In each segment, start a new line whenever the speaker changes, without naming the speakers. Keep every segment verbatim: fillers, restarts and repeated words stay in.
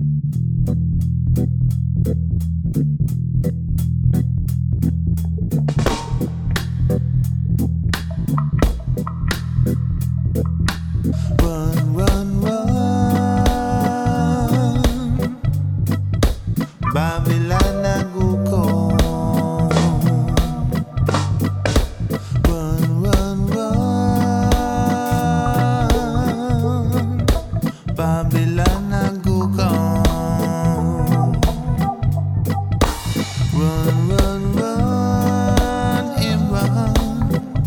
Run, run, run. Babylon a go come. Run, run, run. Babylon a go come. Run, run, run, him run.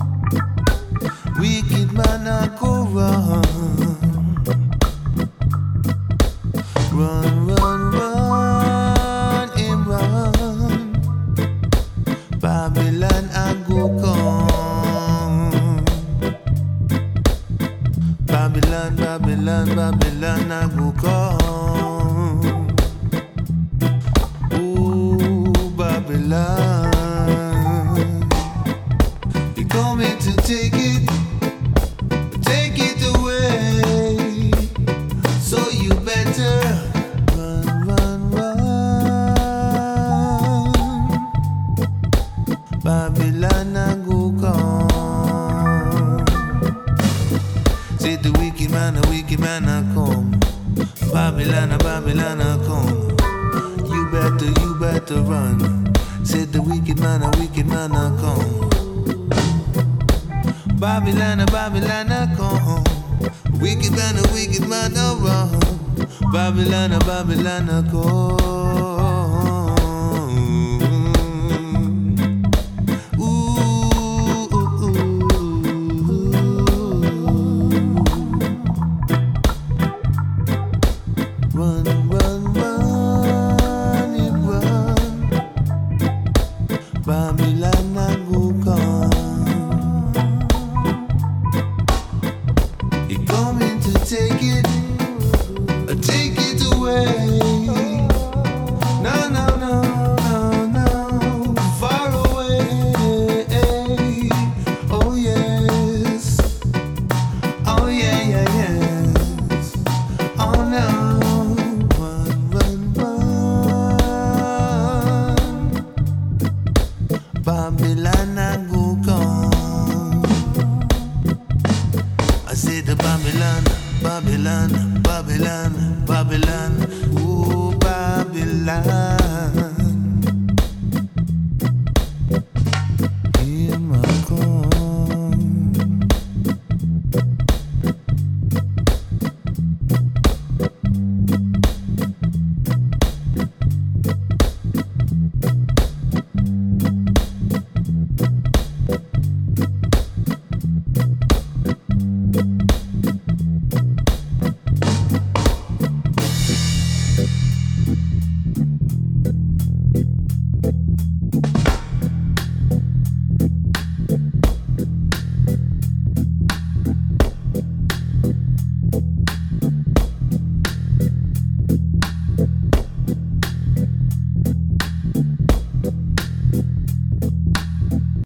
Wicked man a go run. Run, run, run, him run. Babylon a go come. Babylon, Babylon, Babylon a go come. Ooh, Babylon. You're coming to take it, take it away. So you better run, run, run. Babylon a go come. Say the wicked man, the wicked man a come. Babylon, a Babylon a come. You better, you better run. Say the wicked man, a wicked man a come. Babylon, a Babylon a come. Wicked man, a wicked man a run. Babylon, a Babylon a come. Ooh, ooh, ooh. Run.